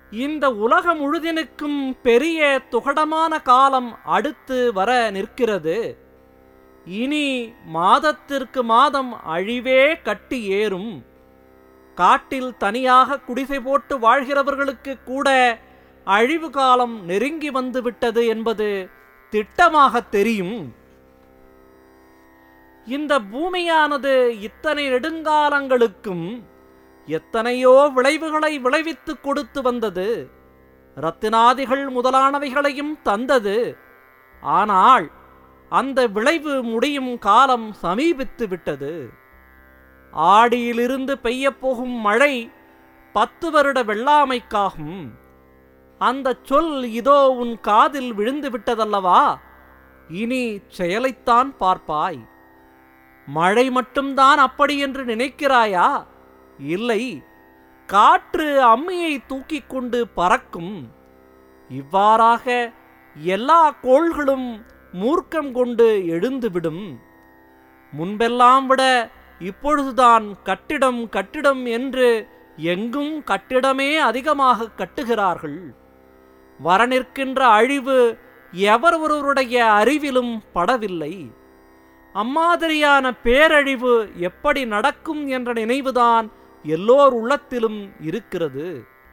இந்த உலகம் முழுதினுக்கும் பெரிய துகடமான காலம் அடுத்து வர நிற்கிறது. இனி மாதத்திற்கு மாதம் அழிவே கட்டி ஏறும். காட்டில் தனியாக குடிசை போட்டு வாழ்கிறவர்களுக்கு கூட அழிவு காலம் நெருங்கி வந்து விட்டது என்பது திட்டமாக தெரியும். இந்த பூமியானது இத்தனை நெடுங்காலங்களுக்கும் எத்தனையோ விளைவுகளை விளைவித்து கொடுத்து வந்தது. இரத்தினாதிகள் முதலானவைகளையும் தந்தது. ஆனால் அந்த விளைவு முடியும் காலம் சமீபித்து விட்டது. ஆடியிலிருந்து பெய்யப்போகும் மழை 10 வருட வெள்ளாமைக்காகும். அந்த சொல் இதோ உன் காதில் விழுந்து விட்டதல்லவா? இனி செயலைத்தான் பார்ப்பாய். மழை மட்டும்தான் அப்படி என்று நினைக்கிறாயா? இல்லை, காற்று அம்மியை தூக்கிக் கொண்டு பறக்கும். இவ்வாறாக எல்லா கோள்களும் மூர்க்கம் கொண்டு எழுந்துவிடும். முன்பெல்லாம் விட இப்பொழுதுதான் கட்டிடம் கட்டிடம் என்று எங்கும் கட்டிடமே அதிகமாக கட்டுகிறார்கள். வரநிற்கின்ற அழிவு எவர் ஒருவருடைய அறிவிலும் படவில்லை. அம்மாதிரியான பேரழிவு எப்படி நடக்கும் என்ற நினைவுதான் எல்லோர் உள்ளத்திலும் இருக்கிறது.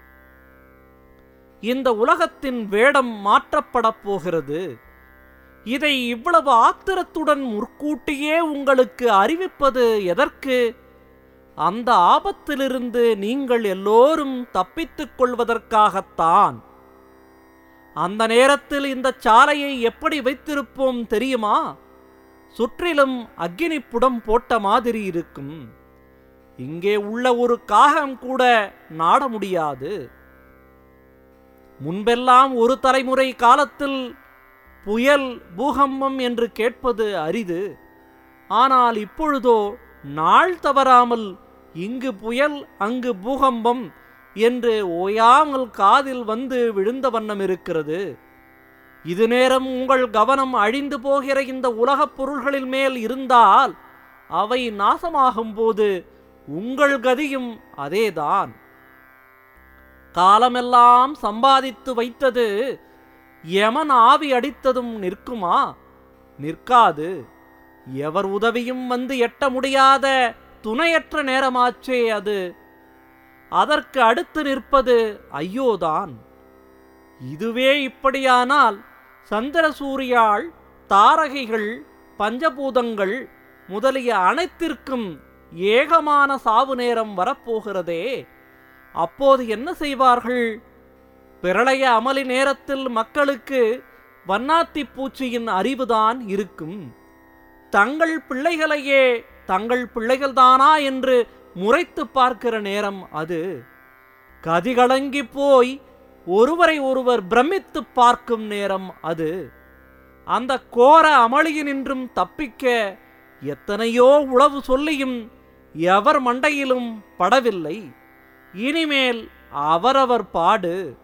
இந்த உலகத்தின் வேடம் மாற்றப்படப் போகிறது. இதை இவ்வளவு ஆத்திரத்துடன் முற்கூட்டியே உங்களுக்கு அறிவிப்பது எதற்கு? அந்த ஆபத்திலிருந்து நீங்கள் எல்லோரும் தப்பித்துக் கொள்வதற்காகத்தான். அந்த நேரத்தில் இந்த சாலையை எப்படி வைத்திருப்போம் தெரியுமா? சுற்றிலும் அக்கினி புடம் போட்ட மாதிரி இருக்கும். இங்கே உள்ள ஒரு காகம் கூட நாட முடியாது. முன்பெல்லாம் ஒரு தலைமுறை காலத்தில் புயல் பூகம்பம் என்று கேட்பது அரிது. ஆனால் இப்பொழுதோ நாள் தவறாமல் இங்கு புயல் அங்கு பூகம்பம் என்று ஓயாமல் காதில் வந்து விழுந்த வண்ணம் இருக்கிறது. இது நேரம் உங்கள் கவனம் அழிந்து போகிற இந்த உலகப் பொருள்களின் மேல் இருந்தால் அவை நாசமாகும் போது உங்கள் கதியும் அதேதான். காலமெல்லாம் சம்பாதித்து வைத்தது யமன் ஆவி அடித்ததும் நிற்குமா? நிற்காது. எவர் உதவியும் வந்து எட்ட முடியாத துணையற்ற நேரமாச்சே அது. அதற்கு அடுத்து நிற்பது ஐயோதான். இதுவே இப்படியானால் சந்திர சூரியாள், தாரகைகள், பஞ்சபூதங்கள் முதலிய அனைத்திற்கும் ஏகமான சாவு நேரம் வரப்போகிறதே. அப்போது என்ன செய்வார்கள்? பிரளய அமளி நேரத்தில் மக்களுக்கு வண்ணாத்தி பூச்சியின் அறிவுதான் இருக்கும். தங்கள் பிள்ளைகளையே தங்கள் பிள்ளைகள்தானா என்று முறைத்து பார்க்கிற நேரம் அது. கதிகலங்கி போய் ஒருவரை ஒருவர் பிரமித்து பார்க்கும் நேரம் அது. அந்த கோர அமளியினின்றும் தப்பிக்க எத்தனையோ உளவு சொல்லியும் எவர் மண்டையிலும் படவில்லை. இனிமேல் அவரவர் பாடு.